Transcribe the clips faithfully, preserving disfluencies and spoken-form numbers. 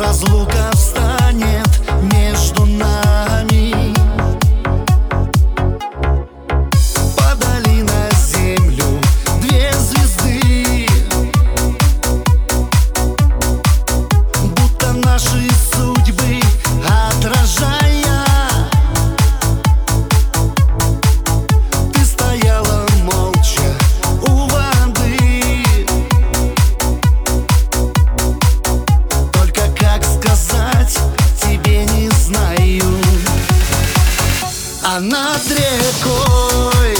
разлука встанет между нами. Падали на землю две звезды, будто наши судьбы отражая. Ты стояла молча у воды, только как сказать тебе не знаю. А над рекой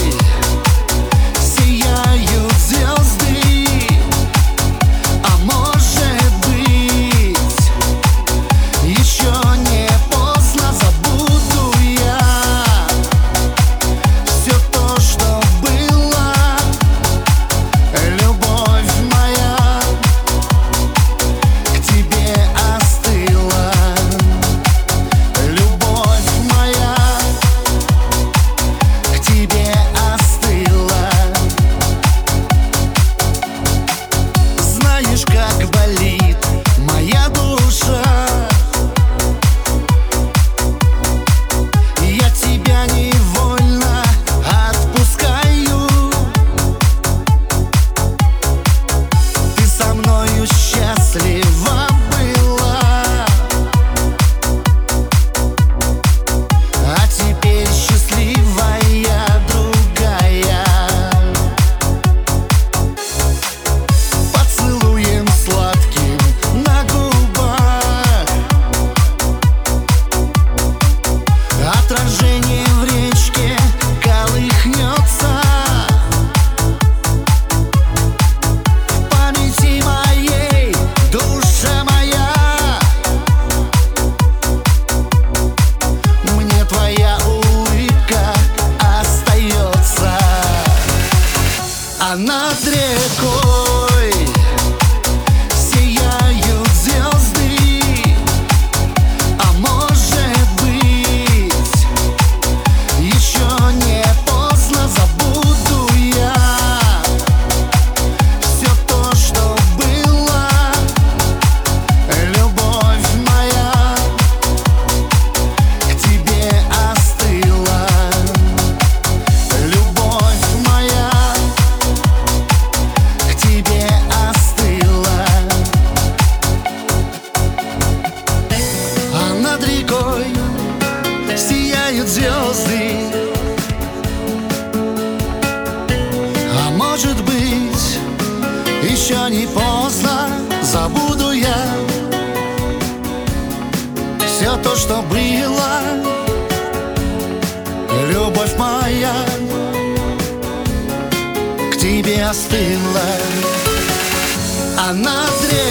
сияют звезды, а может быть еще не поздно. Забуду я все то, что было. Любовь моя к тебе остыла. Любовь моя к тебе остыла. Знаешь, как болит моя душа. Я тебя невольно отпускаю. Ты со мною счастлива была, а теперь счастливая другая. Поцелуем сладким на губах, отражение в речке колыхнется. В памяти моей, душа моя, мне твоя улыбка остается. А над рекой сияют звезды, а может быть еще не поздно. Забуду я все то, что было. Любовь моя к тебе остыла. Любовь моя к тебе остыла. А над рекой сияют звезды, а может быть еще не поздно. Забуду я все то, что было. Любовь моя к тебе остыла. А над рекой